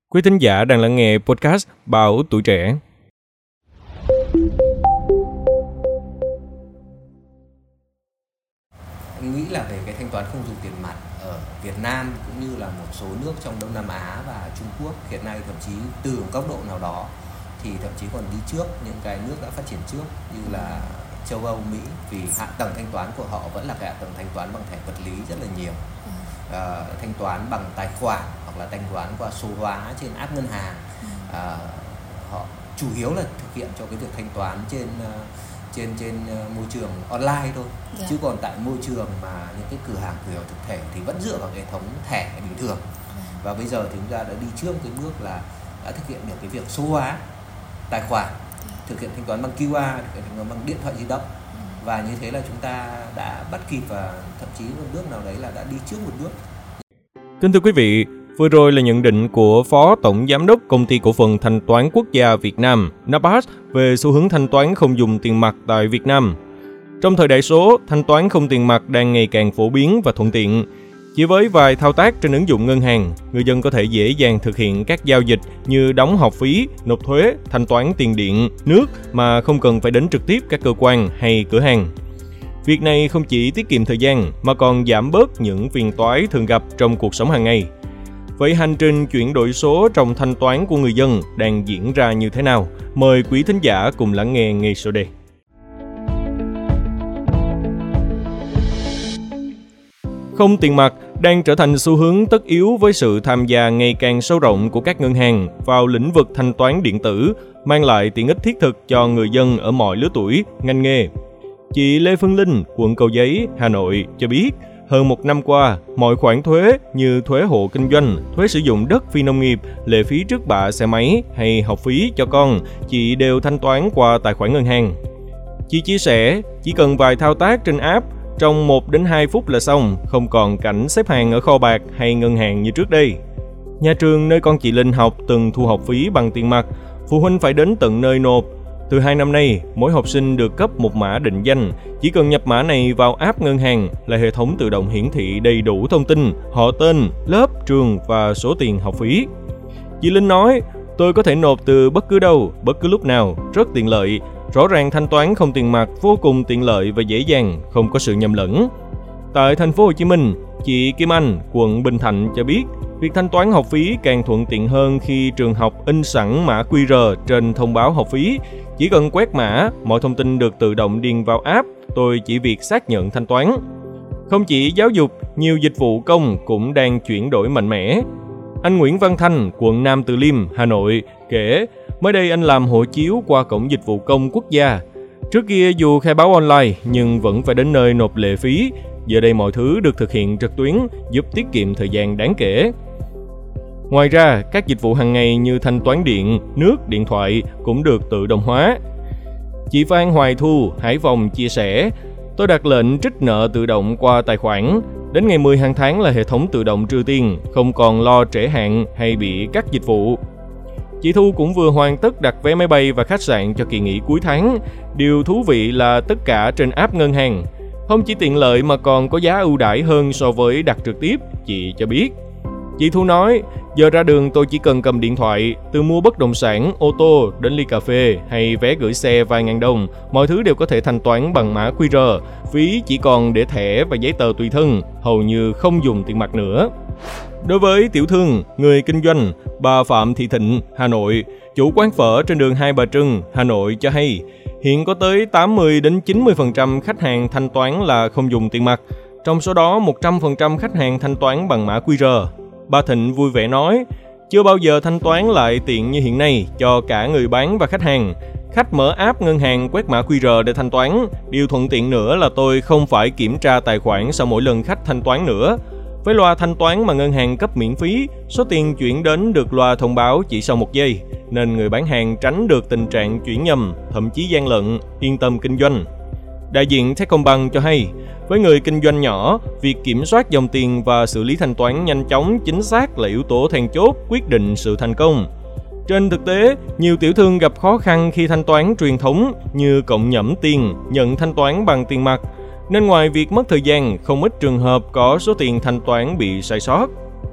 Quý thính giả đang lắng nghe podcast Báo Tuổi Trẻ. Anh nghĩ là về cái thanh toán không dùng tiền mặt ở Việt Nam cũng như là một số nước trong Đông Nam Á và Trung Quốc hiện nay, thậm chí từ một góc độ nào đó thì thậm chí còn đi trước những cái nước đã phát triển trước như là châu Âu, Mỹ, vì hạ tầng thanh toán của họ vẫn là cái hạ tầng thanh toán bằng thẻ vật lý rất là nhiều. Thanh toán bằng tài khoản hoặc là thanh toán qua số hóa trên app ngân hàng. Họ chủ yếu là thực hiện cho cái việc thanh toán trên môi trường online thôi. Chứ còn tại môi trường mà những cái cửa hàng cửa hiệu thực thể thì vẫn dựa vào hệ thống thẻ bình thường. Và bây giờ thì chúng ta đã đi trước cái bước là đã thực hiện được cái việc số hóa tài khoản, thực hiện thanh toán bằng QR, thực hiện thanh toán bằng điện thoại di động. Và như thế là chúng ta đã bắt kịp và thậm chí một bước nào đấy là đã đi trước một bước. Kính thưa quý vị, vừa rồi là nhận định của Phó Tổng Giám đốc Công ty Cổ phần Thanh toán Quốc gia Việt Nam NAPAS về xu hướng thanh toán không dùng tiền mặt tại Việt Nam. Trong thời đại số, thanh toán không tiền mặt đang ngày càng phổ biến và thuận tiện. Chỉ với vài thao tác trên ứng dụng ngân hàng, người dân có thể dễ dàng thực hiện các giao dịch như đóng học phí, nộp thuế, thanh toán tiền điện, nước mà không cần phải đến trực tiếp các cơ quan hay cửa hàng. Việc này không chỉ tiết kiệm thời gian mà còn giảm bớt những phiền toái thường gặp trong cuộc sống hàng ngày. Vậy hành trình chuyển đổi số trong thanh toán của người dân đang diễn ra như thế nào? Mời quý thính giả cùng lắng nghe ngay sau đây. Không tiền mặt đang trở thành xu hướng tất yếu với sự tham gia ngày càng sâu rộng của các ngân hàng vào lĩnh vực thanh toán điện tử, mang lại tiện ích thiết thực cho người dân ở mọi lứa tuổi, ngành nghề. Chị Lê Phương Linh, quận Cầu Giấy, Hà Nội cho biết, hơn một năm qua, mọi khoản thuế như thuế hộ kinh doanh, thuế sử dụng đất phi nông nghiệp, lệ phí trước bạ xe máy hay học phí cho con, chị đều thanh toán qua tài khoản ngân hàng. Chị chia sẻ, chỉ cần vài thao tác trên app, trong 1 đến 2 phút là xong, không còn cảnh xếp hàng ở kho bạc hay ngân hàng như trước đây. Nhà trường nơi con chị Linh học từng thu học phí bằng tiền mặt, phụ huynh phải đến tận nơi nộp. Từ 2 năm nay, mỗi học sinh được cấp một mã định danh. Chỉ cần nhập mã này vào app ngân hàng là hệ thống tự động hiển thị đầy đủ thông tin, họ tên, lớp, trường và số tiền học phí. Chị Linh nói, tôi có thể nộp từ bất cứ đâu, bất cứ lúc nào, rất tiện lợi. Rõ ràng thanh toán không tiền mặt vô cùng tiện lợi và dễ dàng, không có sự nhầm lẫn. Tại thành phố Hồ Chí Minh, chị Kim Anh, quận Bình Thạnh cho biết, việc thanh toán học phí càng thuận tiện hơn khi trường học in sẵn mã QR trên thông báo học phí. Chỉ cần quét mã, mọi thông tin được tự động điền vào app, tôi chỉ việc xác nhận thanh toán. Không chỉ giáo dục, nhiều dịch vụ công cũng đang chuyển đổi mạnh mẽ. Anh Nguyễn Văn Thanh, quận Nam Từ Liêm, Hà Nội, kể, mới đây anh làm hộ chiếu qua cổng dịch vụ công quốc gia. Trước kia dù khai báo online nhưng vẫn phải đến nơi nộp lệ phí. Giờ đây mọi thứ được thực hiện trực tuyến, giúp tiết kiệm thời gian đáng kể. Ngoài ra, các dịch vụ hàng ngày như thanh toán điện, nước, điện thoại cũng được tự động hóa. Chị Phan Hoài Thu, Hải Phòng chia sẻ, tôi đặt lệnh trích nợ tự động qua tài khoản. Đến ngày 10 hàng tháng là hệ thống tự động trừ tiền, không còn lo trễ hạn hay bị cắt dịch vụ. Chị Thu cũng vừa hoàn tất đặt vé máy bay và khách sạn cho kỳ nghỉ cuối tháng. Điều thú vị là tất cả trên app ngân hàng. Không chỉ tiện lợi mà còn có giá ưu đãi hơn so với đặt trực tiếp, chị cho biết. Chị Thu nói, giờ ra đường tôi chỉ cần cầm điện thoại, từ mua bất động sản, ô tô đến ly cà phê hay vé gửi xe vài ngàn đồng, mọi thứ đều có thể thanh toán bằng mã QR, phí chỉ còn để thẻ và giấy tờ tùy thân, hầu như không dùng tiền mặt nữa. Đối với tiểu thương, người kinh doanh, bà Phạm Thị Thịnh, Hà Nội, chủ quán phở trên đường Hai Bà Trưng, Hà Nội cho hay, hiện có tới 80 đến 90% khách hàng thanh toán là không dùng tiền mặt, trong số đó 100% khách hàng thanh toán bằng mã QR. Bà Thịnh vui vẻ nói, chưa bao giờ thanh toán lại tiện như hiện nay cho cả người bán và khách hàng. Khách mở app ngân hàng quét mã QR để thanh toán. Điều thuận tiện nữa là tôi không phải kiểm tra tài khoản sau mỗi lần khách thanh toán nữa. Với loa thanh toán mà ngân hàng cấp miễn phí, số tiền chuyển đến được loa thông báo chỉ sau 1 giây, nên người bán hàng tránh được tình trạng chuyển nhầm, thậm chí gian lận, yên tâm kinh doanh. Đại diện Techcombank cho hay, với người kinh doanh nhỏ, việc kiểm soát dòng tiền và xử lý thanh toán nhanh chóng, chính xác là yếu tố then chốt quyết định sự thành công. Trên thực tế, nhiều tiểu thương gặp khó khăn khi thanh toán truyền thống như cộng nhẩm tiền, nhận thanh toán bằng tiền mặt, nên ngoài việc mất thời gian, không ít trường hợp có số tiền thanh toán bị sai sót.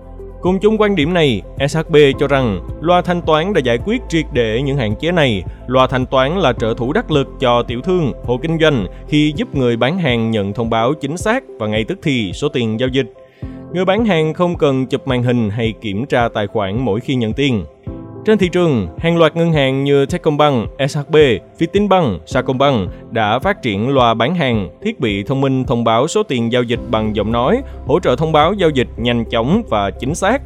Cùng chung quan điểm này, SHB cho rằng loa thanh toán đã giải quyết triệt để những hạn chế này. Loa thanh toán là trợ thủ đắc lực cho tiểu thương, hộ kinh doanh khi giúp người bán hàng nhận thông báo chính xác và ngay tức thì số tiền giao dịch. Người bán hàng không cần chụp màn hình hay kiểm tra tài khoản mỗi khi nhận tiền. Trên thị trường, hàng loạt ngân hàng như Techcombank, SHB, Vietinbank, Sacombank đã phát triển loa bán hàng, thiết bị thông minh thông báo số tiền giao dịch bằng giọng nói, hỗ trợ thông báo giao dịch nhanh chóng và chính xác.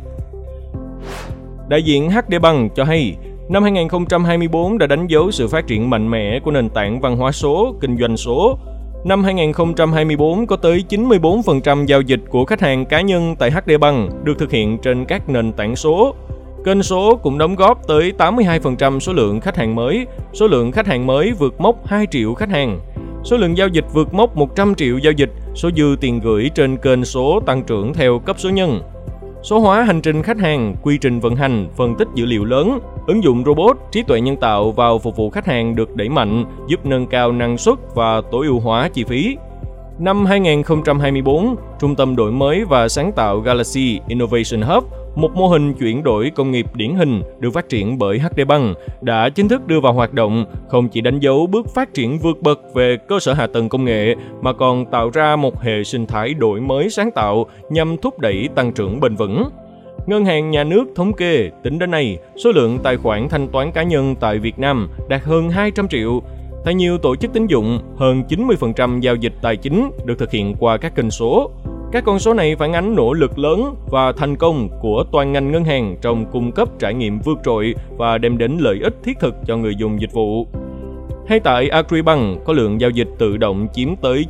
Đại diện HD Bank cho hay, năm 2024 đã đánh dấu sự phát triển mạnh mẽ của nền tảng văn hóa số, kinh doanh số. Năm 2024 có tới 94% giao dịch của khách hàng cá nhân tại HD Bank được thực hiện trên các nền tảng số. Kênh số cũng đóng góp tới 82% số lượng khách hàng mới. Số lượng khách hàng mới vượt mốc 2 triệu khách hàng. Số lượng giao dịch vượt mốc 100 triệu giao dịch. Số dư tiền gửi trên kênh số tăng trưởng theo cấp số nhân. Số hóa hành trình khách hàng, quy trình vận hành, phân tích dữ liệu lớn, ứng dụng robot, trí tuệ nhân tạo vào phục vụ khách hàng được đẩy mạnh, giúp nâng cao năng suất và tối ưu hóa chi phí. Năm 2024, Trung tâm đổi mới và sáng tạo Galaxy Innovation Hub, một mô hình chuyển đổi công nghiệp điển hình được phát triển bởi HD Bank, đã chính thức đưa vào hoạt động, không chỉ đánh dấu bước phát triển vượt bậc về cơ sở hạ tầng công nghệ, mà còn tạo ra một hệ sinh thái đổi mới sáng tạo nhằm thúc đẩy tăng trưởng bền vững. Ngân hàng Nhà nước thống kê, tính đến nay, số lượng tài khoản thanh toán cá nhân tại Việt Nam đạt hơn 200 triệu. Tại nhiều tổ chức tín dụng, hơn 90% giao dịch tài chính được thực hiện qua các kênh số. Các con số này phản ánh nỗ lực lớn và thành công của toàn ngành ngân hàng trong cung cấp trải nghiệm vượt trội và đem đến lợi ích thiết thực cho người dùng dịch vụ. Hay tại Agribank, có lượng giao dịch tự động chiếm tới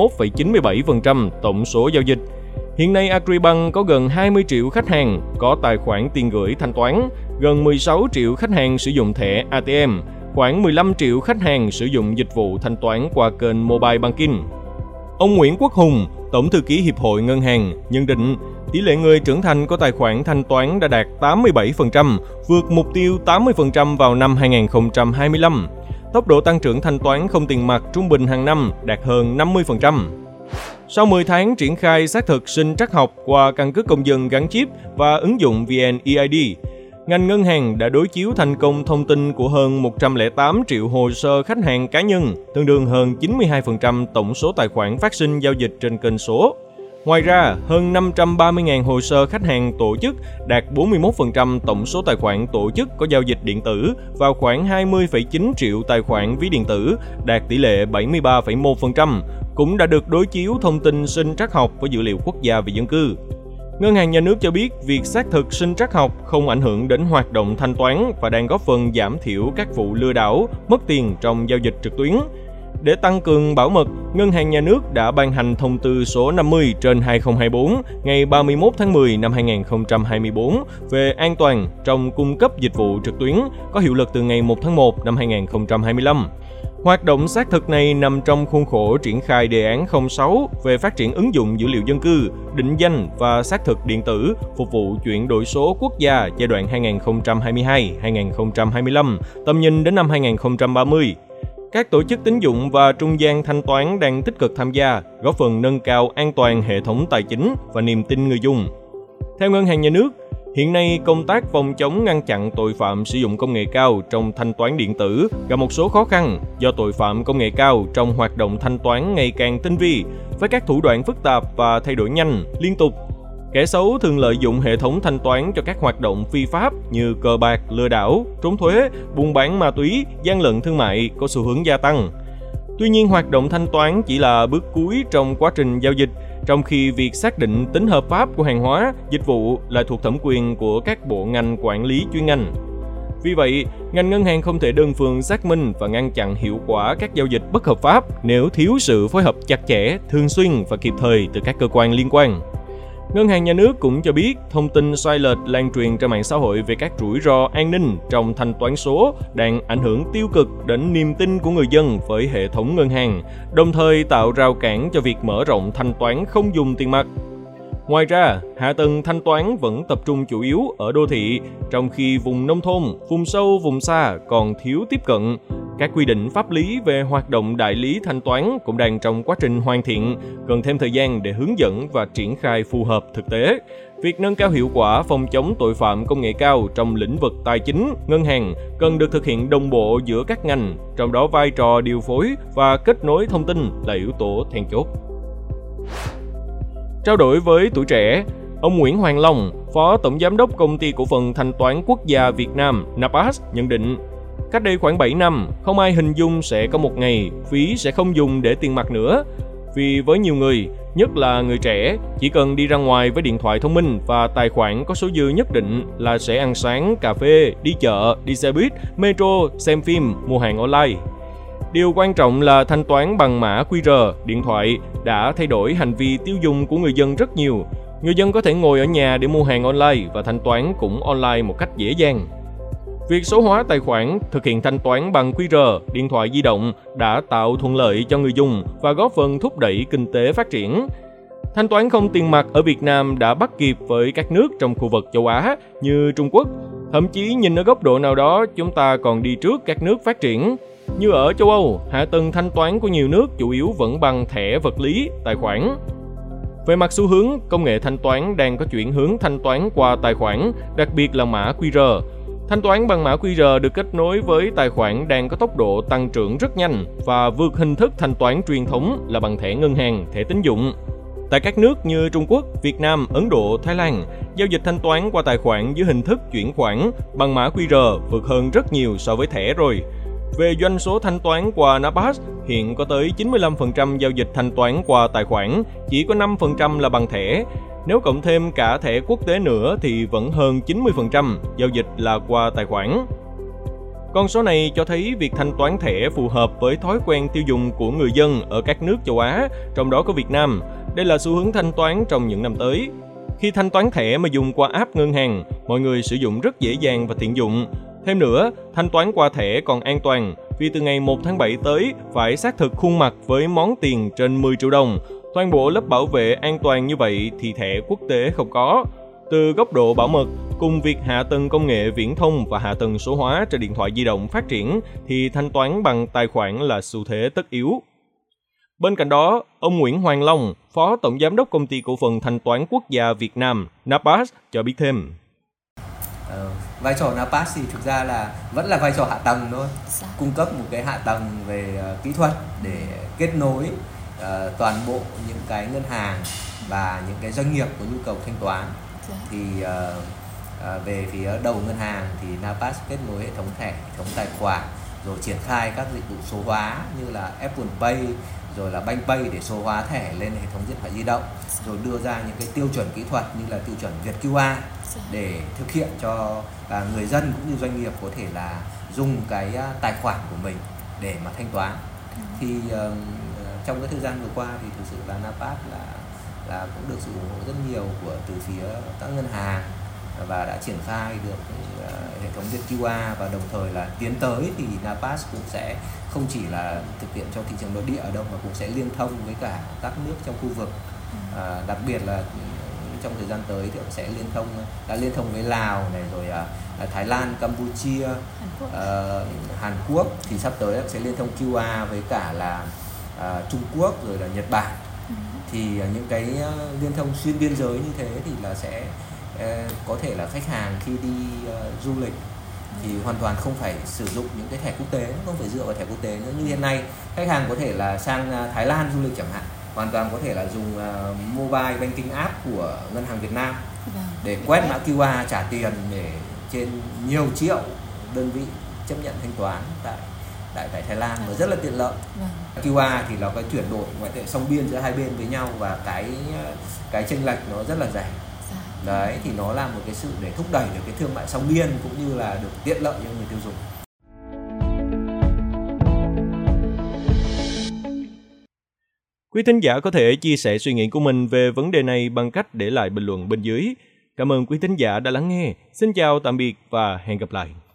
91,97% tổng số giao dịch. Hiện nay Agribank có gần 20 triệu khách hàng có tài khoản tiền gửi thanh toán, gần 16 triệu khách hàng sử dụng thẻ ATM, khoảng 15 triệu khách hàng sử dụng dịch vụ thanh toán qua kênh Mobile Banking. Ông Nguyễn Quốc Hùng, Tổng thư ký Hiệp hội Ngân hàng, nhận định tỷ lệ người trưởng thành có tài khoản thanh toán đã đạt 87%, vượt mục tiêu 80% vào năm 2025. Tốc độ tăng trưởng thanh toán không tiền mặt trung bình hàng năm đạt hơn 50%. Sau 10 tháng triển khai xác thực sinh trắc học qua căn cước công dân gắn chip và ứng dụng VNeID, ngành ngân hàng đã đối chiếu thành công thông tin của hơn 108 triệu hồ sơ khách hàng cá nhân, tương đương hơn 92% tổng số tài khoản phát sinh giao dịch trên kênh số. Ngoài ra, hơn 530.000 hồ sơ khách hàng tổ chức đạt 41% tổng số tài khoản tổ chức có giao dịch điện tử và khoảng 20,9 triệu tài khoản ví điện tử, đạt tỷ lệ 73,1%, cũng đã được đối chiếu thông tin sinh trắc học với dữ liệu quốc gia về dân cư. Ngân hàng Nhà nước cho biết việc xác thực sinh trắc học không ảnh hưởng đến hoạt động thanh toán và đang góp phần giảm thiểu các vụ lừa đảo, mất tiền trong giao dịch trực tuyến. Để tăng cường bảo mật, Ngân hàng Nhà nước đã ban hành thông tư số 50/2024 ngày 31 tháng 10 năm 2024 về an toàn trong cung cấp dịch vụ trực tuyến, có hiệu lực từ ngày 1 tháng 1 năm 2025. Hoạt động xác thực này nằm trong khuôn khổ triển khai đề án 06 về phát triển ứng dụng dữ liệu dân cư, định danh và xác thực điện tử, phục vụ chuyển đổi số quốc gia giai đoạn 2022-2025, tầm nhìn đến năm 2030. Các tổ chức tín dụng và trung gian thanh toán đang tích cực tham gia, góp phần nâng cao an toàn hệ thống tài chính và niềm tin người dùng. Theo Ngân hàng Nhà nước, hiện nay công tác phòng chống ngăn chặn tội phạm sử dụng công nghệ cao trong thanh toán điện tử gặp một số khó khăn do tội phạm công nghệ cao trong hoạt động thanh toán ngày càng tinh vi, với các thủ đoạn phức tạp và thay đổi nhanh, liên tục. Kẻ xấu thường lợi dụng hệ thống thanh toán cho các hoạt động phi pháp như cờ bạc, lừa đảo, trốn thuế, buôn bán ma túy, gian lận thương mại có xu hướng gia tăng. Tuy nhiên, hoạt động thanh toán chỉ là bước cuối trong quá trình giao dịch, trong khi việc xác định tính hợp pháp của hàng hóa, dịch vụ lại thuộc thẩm quyền của các bộ ngành quản lý chuyên ngành. Vì vậy, ngành ngân hàng không thể đơn phương xác minh và ngăn chặn hiệu quả các giao dịch bất hợp pháp nếu thiếu sự phối hợp chặt chẽ, thường xuyên và kịp thời từ các cơ quan liên quan. Ngân hàng Nhà nước cũng cho biết thông tin sai lệch lan truyền trên mạng xã hội về các rủi ro an ninh trong thanh toán số đang ảnh hưởng tiêu cực đến niềm tin của người dân với hệ thống ngân hàng, đồng thời tạo rào cản cho việc mở rộng thanh toán không dùng tiền mặt. Ngoài ra, hạ tầng thanh toán vẫn tập trung chủ yếu ở đô thị, trong khi vùng nông thôn, vùng sâu, vùng xa còn thiếu tiếp cận. Các quy định pháp lý về hoạt động đại lý thanh toán cũng đang trong quá trình hoàn thiện, cần thêm thời gian để hướng dẫn và triển khai phù hợp thực tế. Việc nâng cao hiệu quả phòng chống tội phạm công nghệ cao trong lĩnh vực tài chính, ngân hàng cần được thực hiện đồng bộ giữa các ngành, trong đó vai trò điều phối và kết nối thông tin là yếu tố then chốt. Trao đổi với Tuổi Trẻ, ông Nguyễn Hoàng Long, Phó Tổng Giám đốc Công ty Cổ phần Thanh toán Quốc gia Việt Nam NAPAS nhận định, cách đây khoảng 7 năm, không ai hình dung sẽ có một ngày phí sẽ không dùng để tiền mặt nữa. Vì với nhiều người, nhất là người trẻ, chỉ cần đi ra ngoài với điện thoại thông minh và tài khoản có số dư nhất định là sẽ ăn sáng, cà phê, đi chợ, đi xe buýt, metro, xem phim, mua hàng online. Điều quan trọng là thanh toán bằng mã QR, điện thoại đã thay đổi hành vi tiêu dùng của người dân rất nhiều. Người dân có thể ngồi ở nhà để mua hàng online và thanh toán cũng online một cách dễ dàng. Việc số hóa tài khoản, thực hiện thanh toán bằng QR, điện thoại di động đã tạo thuận lợi cho người dùng và góp phần thúc đẩy kinh tế phát triển. Thanh toán không tiền mặt ở Việt Nam đã bắt kịp với các nước trong khu vực châu Á như Trung Quốc. Thậm chí nhìn ở góc độ nào đó, chúng ta còn đi trước các nước phát triển. Như ở châu Âu, hạ tầng thanh toán của nhiều nước chủ yếu vẫn bằng thẻ vật lý, tài khoản. Về mặt xu hướng, công nghệ thanh toán đang có chuyển hướng thanh toán qua tài khoản, đặc biệt là mã QR. Thanh toán bằng mã QR được kết nối với tài khoản đang có tốc độ tăng trưởng rất nhanh và vượt hình thức thanh toán truyền thống là bằng thẻ ngân hàng, thẻ tín dụng. Tại các nước như Trung Quốc, Việt Nam, Ấn Độ, Thái Lan, giao dịch thanh toán qua tài khoản dưới hình thức chuyển khoản bằng mã QR vượt hơn rất nhiều so với thẻ rồi. Về doanh số thanh toán qua NAPAS, hiện có tới 95% giao dịch thanh toán qua tài khoản, chỉ có 5% là bằng thẻ. Nếu cộng thêm cả thẻ quốc tế nữa thì vẫn hơn 90% giao dịch là qua tài khoản. Con số này cho thấy việc thanh toán thẻ phù hợp với thói quen tiêu dùng của người dân ở các nước châu Á, trong đó có Việt Nam. Đây là xu hướng thanh toán trong những năm tới. Khi thanh toán thẻ mà dùng qua app ngân hàng, mọi người sử dụng rất dễ dàng và tiện dụng. Thêm nữa, thanh toán qua thẻ còn an toàn vì từ ngày 1 tháng 7 tới phải xác thực khuôn mặt với món tiền trên 10 triệu đồng. Toàn bộ lớp bảo vệ an toàn như vậy thì thẻ quốc tế không có. Từ góc độ bảo mật, cùng việc hạ tầng công nghệ viễn thông và hạ tầng số hóa trên điện thoại di động phát triển thì thanh toán bằng tài khoản là xu thế tất yếu. Bên cạnh đó, ông Nguyễn Hoàng Long, Phó Tổng Giám đốc Công ty Cổ phần Thanh toán Quốc gia Việt Nam NAPAS cho biết thêm. Vai trò NAPAS thì thực ra là vẫn là vai trò hạ tầng thôi, cung cấp một cái hạ tầng về kỹ thuật để kết nối toàn bộ những cái ngân hàng và những cái doanh nghiệp có nhu cầu thanh toán. Thì về phía đầu ngân hàng thì NAPAS kết nối hệ thống thẻ, hệ thống tài khoản, rồi triển khai các dịch vụ số hóa như là Apple Pay, rồi là BankPay để số hóa thẻ lên hệ thống điện thoại di động, rồi đưa ra những cái tiêu chuẩn kỹ thuật như là tiêu chuẩn Việt QR để thực hiện cho người dân cũng như doanh nghiệp có thể là dùng cái tài khoản của mình để mà thanh toán. Thì trong cái thời gian vừa qua thì thực sự là NAPAS là cũng được sự ủng hộ rất nhiều từ phía các ngân hàng và đã triển khai được hệ thống Việt QR, và đồng thời là tiến tới thì NAPAS cũng sẽ không chỉ là thực hiện cho thị trường nội địa ở đâu mà cũng sẽ liên thông với cả các nước trong khu vực. Đặc biệt là trong thời gian tới thì sẽ đã liên thông với Lào này, rồi Thái Lan, Campuchia, Hàn Quốc, thì sắp tới sẽ liên thông QR với cả là Trung Quốc rồi là Nhật Bản. Thì những cái liên thông xuyên biên giới như thế thì là sẽ có thể là khách hàng khi đi du lịch thì hoàn toàn không phải sử dụng những cái thẻ quốc tế, không phải dựa vào thẻ quốc tế nữa. Như hiện nay khách hàng có thể là sang Thái Lan du lịch chẳng hạn, hoàn toàn có thể là dùng mobile banking app của Ngân hàng Việt Nam để quét mã QR trả tiền để trên nhiều triệu đơn vị chấp nhận thanh toán tại Thái Lan, và rất là tiện lợi. QR thì là cái chuyển đổi ngoại tệ song biên giữa hai bên với nhau, và cái chênh lệch nó rất là rẻ. Đấy, thì nó là một cái sự để thúc đẩy được cái thương mại song biên cũng như là được tiện lợi cho người tiêu dùng. Quý thính giả có thể chia sẻ suy nghĩ của mình về vấn đề này bằng cách để lại bình luận bên dưới. Cảm ơn quý thính giả đã lắng nghe. Xin chào, tạm biệt và hẹn gặp lại.